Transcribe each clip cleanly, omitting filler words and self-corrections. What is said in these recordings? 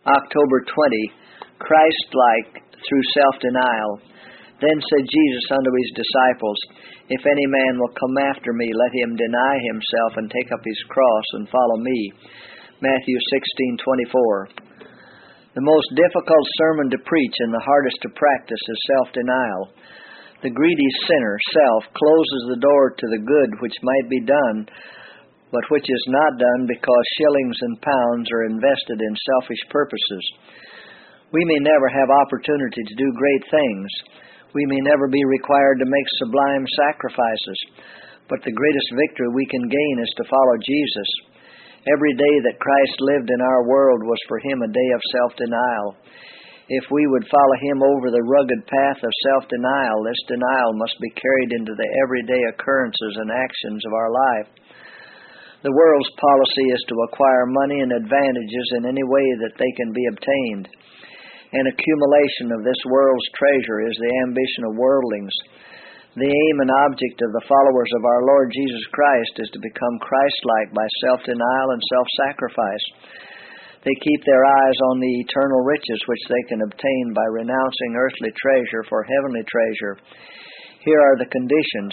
October 20, Christ-like through self-denial. Then said Jesus unto his disciples, If any man will come after me, let him deny himself and take up his cross and follow me. Matthew 16:24. The most difficult sermon to preach and the hardest to practice is self-denial. The greedy sinner, self, closes the door to the good which might be done, but which is not done because shillings and pounds are invested in selfish purposes. We may never have opportunity to do great things. We may never be required to make sublime sacrifices, but the greatest victory we can gain is to follow Jesus. Every day that Christ lived in our world was for him a day of self-denial. If we would follow him over the rugged path of self-denial, this denial must be carried into the everyday occurrences and actions of our life. The world's policy is to acquire money and advantages in any way that they can be obtained. An accumulation of this world's treasure is the ambition of worldlings. The aim and object of the followers of our Lord Jesus Christ is to become Christ-like by self-denial and self-sacrifice. They keep their eyes on the eternal riches which they can obtain by renouncing earthly treasure for heavenly treasure. Here are the conditions.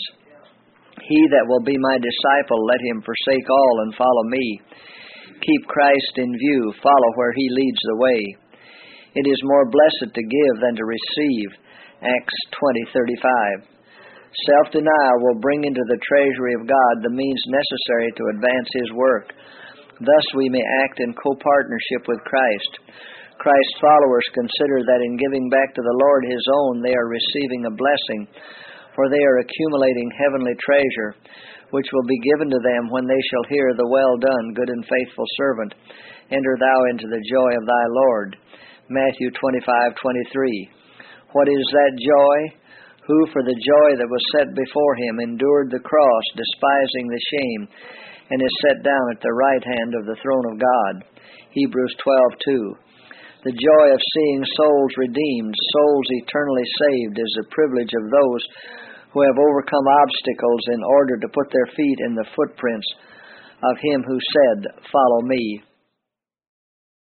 He that will be my disciple, let him forsake all and follow me. Keep Christ in view, follow where he leads the way. It is more blessed to give than to receive. Acts 20:35. Self-denial will bring into the treasury of God the means necessary to advance his work. Thus we may act in co-partnership with Christ. Christ's followers consider that in giving back to the Lord his own, they are receiving a blessing, for they are accumulating heavenly treasure, which will be given to them when they shall hear the well done, good and faithful servant. Enter thou into the joy of thy Lord. Matthew 25:23. What is that joy? Who for the joy that was set before him endured the cross, despising the shame, and is set down at the right hand of the throne of God. Hebrews 12:2. The joy of seeing souls redeemed, souls eternally saved, is the privilege of those who have overcome obstacles in order to put their feet in the footprints of him who said, Follow me.